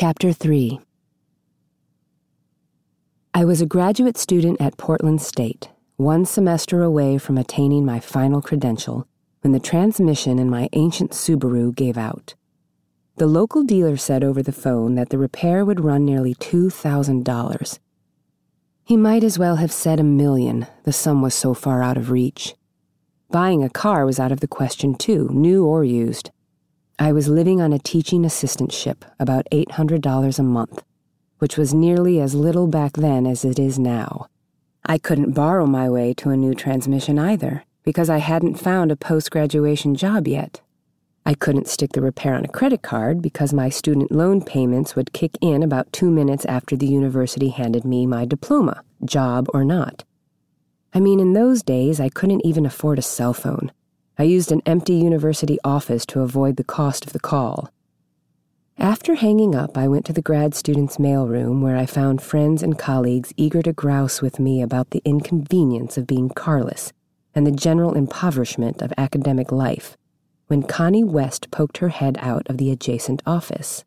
Chapter 3. I was a graduate student at Portland State, one semester away from attaining my final credential, when the transmission in my ancient Subaru gave out. The local dealer said over the phone that the repair would run nearly $2,000. He might as well have said $1 million, the sum was so far out of reach. Buying a car was out of the question too, new or used. I was living on a teaching assistantship, about $800 a month, which was nearly as little back then as it is now. I couldn't borrow my way to a new transmission either, because I hadn't found a post-graduation job yet. I couldn't stick the repair on a credit card because my student loan payments would kick in about 2 minutes after the university handed me my diploma, job or not. I mean, in those days, I couldn't even afford a cell phone. I used an empty university office to avoid the cost of the call. After hanging up, I went to the grad students' mailroom where I found friends and colleagues eager to grouse with me about the inconvenience of being carless and the general impoverishment of academic life, when Connie West poked her head out of the adjacent office.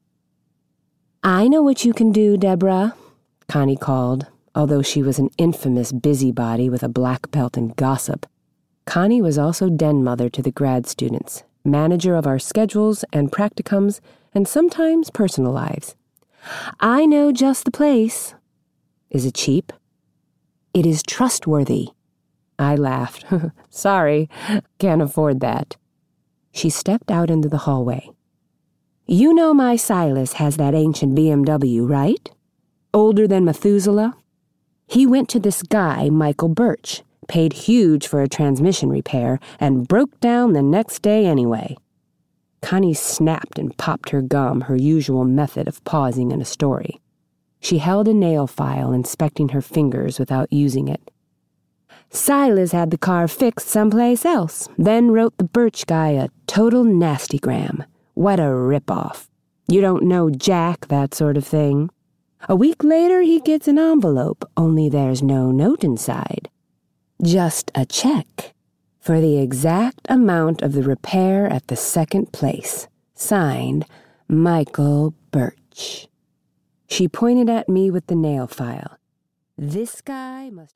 "I know what you can do, Deborah," Connie called, although she was an infamous busybody with a black belt in gossip. Connie was also den mother to the grad students, manager of our schedules and practicums, and sometimes personal lives. "I know just the place." "Is it cheap?" "It is trustworthy." I laughed. "Sorry, can't afford that." She stepped out into the hallway. "You know my Silas has that ancient BMW, right? Older than Methuselah? He went to this guy, Michael Birch, paid huge for a transmission repair, and broke down the next day anyway." Connie snapped and popped her gum, her usual method of pausing in a story. She held a nail file, inspecting her fingers without using it. "Silas had the car fixed someplace else, then wrote the Birch guy a total nastygram. What a rip-off. You don't know Jack, that sort of thing. A week later he gets an envelope, only there's no note inside. Just a check for the exact amount of the repair at the second place. Signed, Michael Birch." She pointed at me with the nail file. "This guy must..."